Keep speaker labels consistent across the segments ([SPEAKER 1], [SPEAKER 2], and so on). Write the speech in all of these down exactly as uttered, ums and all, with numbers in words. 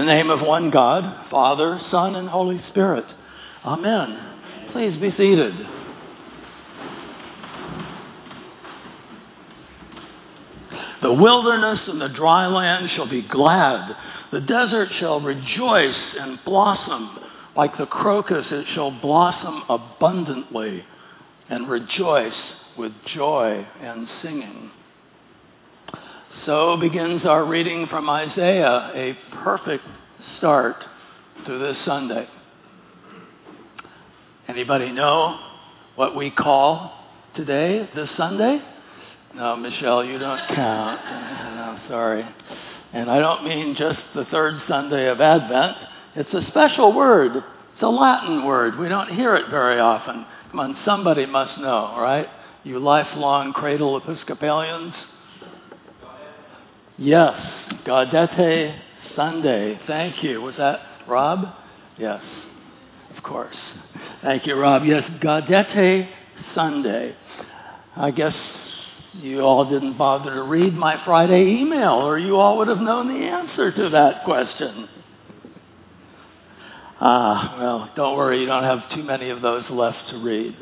[SPEAKER 1] the name of one God, Father, Son, and Holy Spirit. Amen. Please be seated. The wilderness and the dry land shall be glad. The desert shall rejoice and blossom. Like the crocus, it shall blossom abundantly and rejoice with joy and singing. So begins our reading from Isaiah, a perfect start to this Sunday. Anybody know what we call today, this Sunday? No, Michelle, you don't count. No, sorry. And I don't mean just the third Sunday of Advent. It's a special word. It's a Latin word. We don't hear it very often. Come on, somebody must know, right? You lifelong cradle Episcopalians? Yes, Gaudete Sunday. Thank you. Was that Rob? Yes, of course. Thank you, Rob. Yes, Gaudete Sunday. I guess you all didn't bother to read my Friday email, or you all would have known the answer to that question. Ah, well, don't worry, you don't have too many of those left to read.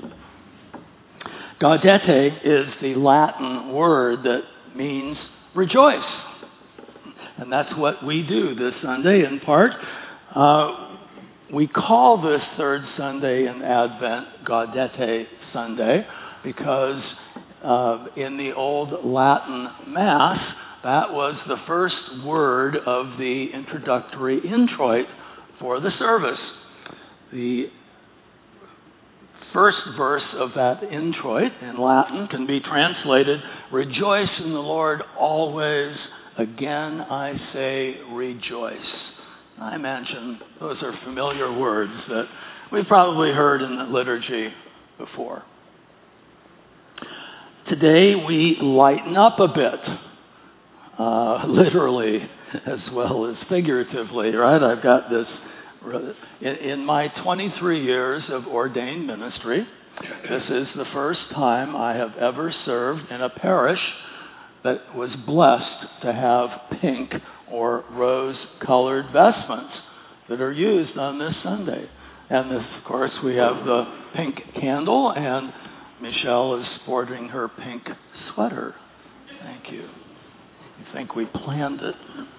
[SPEAKER 1] Gaudete is the Latin word that means rejoice. And that's what we do this Sunday in part. Uh, we call this third Sunday in Advent Gaudete Sunday because uh, in the old Latin Mass, that was the first word of the introductory introit for the service. The first verse of that introit in Latin can be translated, "Rejoice in the Lord always. Again, I say rejoice." I imagine those are familiar words that we've probably heard in the liturgy before. Today, we lighten up a bit, uh, literally as well as figuratively, right? I've got this, in, in my twenty-three years of ordained ministry, this is the first time I have ever served in a parish that was blessed to have pink or rose-colored vestments that are used on this Sunday. And this, of course, we have the pink candle, and Michelle is sporting her pink sweater. Thank you. I think we planned it.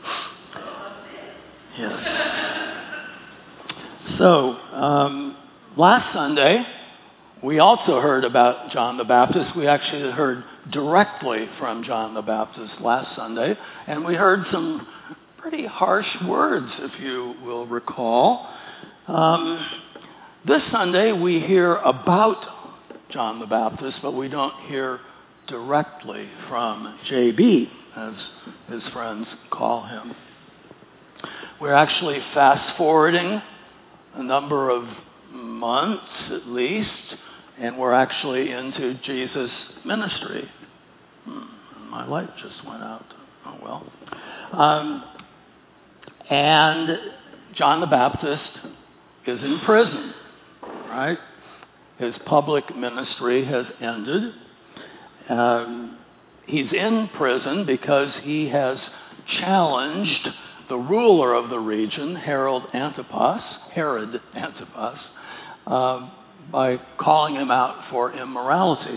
[SPEAKER 1] Yes. So, um, last Sunday, we also heard about John the Baptist. We actually heard directly from John the Baptist last Sunday, and we heard some pretty harsh words, if you will recall. Um, this Sunday, we hear about John the Baptist, but we don't hear directly from J B, as his friends call him. We're actually fast-forwarding a number of months, at least, and we're actually into Jesus' ministry. Hmm, my light just went out. Oh, well. Um, and John the Baptist is in prison, right? His public ministry has ended. Um, he's in prison because he has challenged the ruler of the region, Herod Antipas, Herod Antipas, uh, by calling him out for immorality.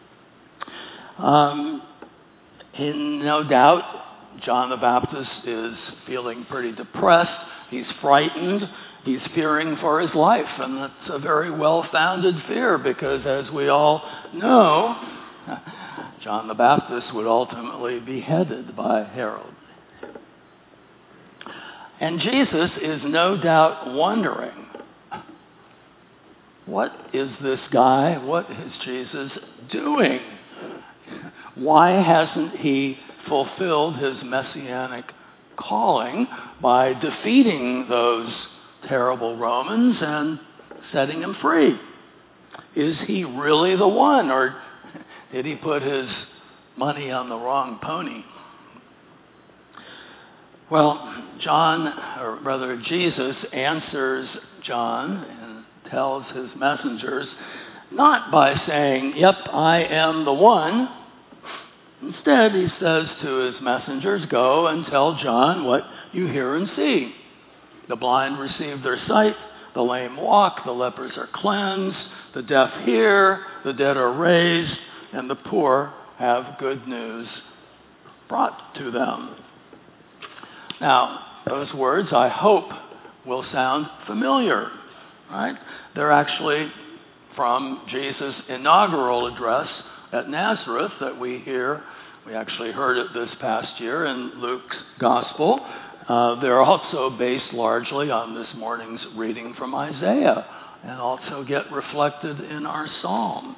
[SPEAKER 1] Um, and no doubt, John the Baptist is feeling pretty depressed. He's frightened. He's fearing for his life, and that's a very well-founded fear because, as we all know, John the Baptist would ultimately be beheaded by Herod. And Jesus is no doubt wondering, what is this guy, what is Jesus doing? Why hasn't he fulfilled his messianic calling by defeating those terrible Romans and setting them free? Is he really the one, or did he put his money on the wrong pony? Well, John, or rather Jesus, answers John and tells his messengers, not by saying, "Yep, I am the one." Instead, he says to his messengers, "Go and tell John what you hear and see." The blind receive their sight, the lame walk, the lepers are cleansed, the deaf hear, the dead are raised, and the poor have good news brought to them. Now, those words, I hope, will sound familiar, right? They're actually from Jesus' inaugural address at Nazareth that we hear. We actually heard it this past year in Luke's Gospel. Uh, they're also based largely on this morning's reading from Isaiah and also get reflected in our psalm.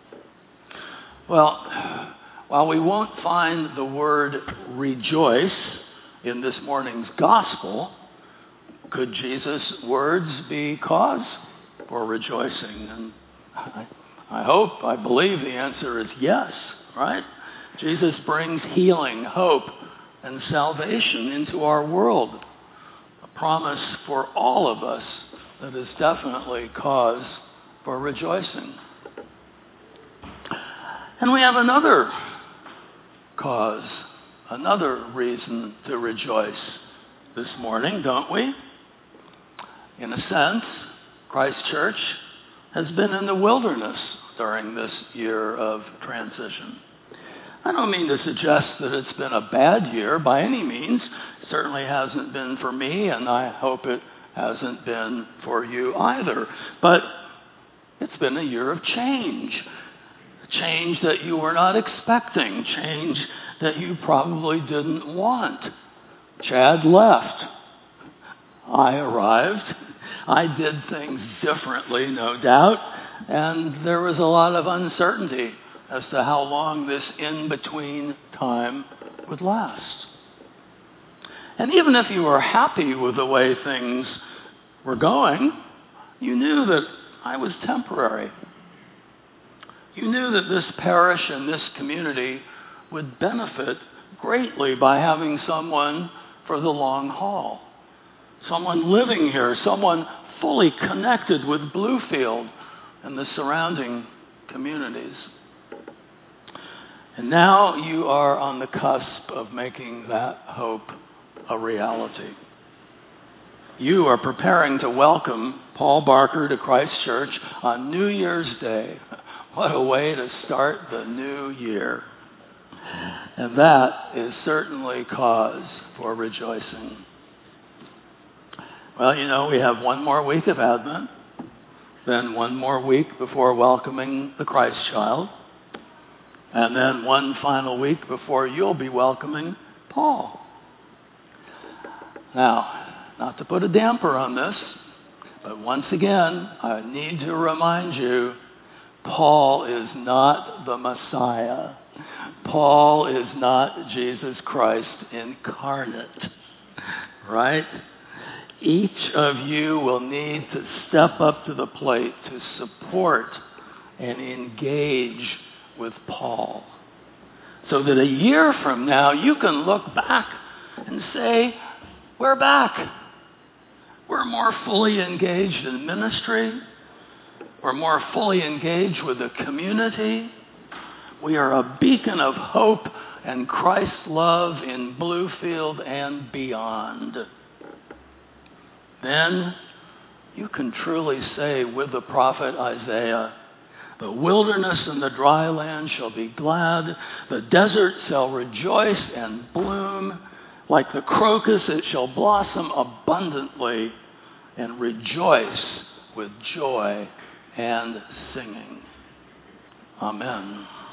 [SPEAKER 1] Well, while we won't find the word rejoice in this morning's Gospel, could Jesus' words be cause for rejoicing? And I, I hope, I believe the answer is yes, right? Jesus brings healing, hope, and salvation into our world. A promise for all of us that is definitely cause for rejoicing. And we have another cause, another reason to rejoice this morning, don't we? In a sense, Christ Church has been in the wilderness during this year of transition. I don't mean to suggest that it's been a bad year by any means. It certainly hasn't been for me, and I hope it hasn't been for you either. But it's been a year of change. Change that you were not expecting. Change that you probably didn't want. Chad left. I arrived. I did things differently, no doubt. And there was a lot of uncertainty as to how long this in-between time would last. And even if you were happy with the way things were going, you knew that I was temporary. You knew that this parish and this community would benefit greatly by having someone for the long haul. Someone living here, someone fully connected with Bluefield and the surrounding communities. And now you are on the cusp of making that hope a reality. You are preparing to welcome Paul Barker to Christ Church on New Year's Day. What a way to start the new year. And that is certainly cause for rejoicing. Well, you know, we have one more week of Advent, then one more week before welcoming the Christ child, and then one final week before you'll be welcoming Paul. Now, not to put a damper on this, but once again, I need to remind you, Paul is not the Messiah. Paul is not Jesus Christ incarnate, right? Each of you will need to step up to the plate to support and engage with Paul, so that a year from now you can look back and say, we're back. We're more fully engaged in ministry. We're more fully engaged with the community. We are a beacon of hope and Christ's love in Bluefield and beyond. Then you can truly say with the prophet Isaiah, the wilderness and the dry land shall be glad. The desert shall rejoice and bloom. Like the crocus, it shall blossom abundantly and rejoice with joy and singing. Amen.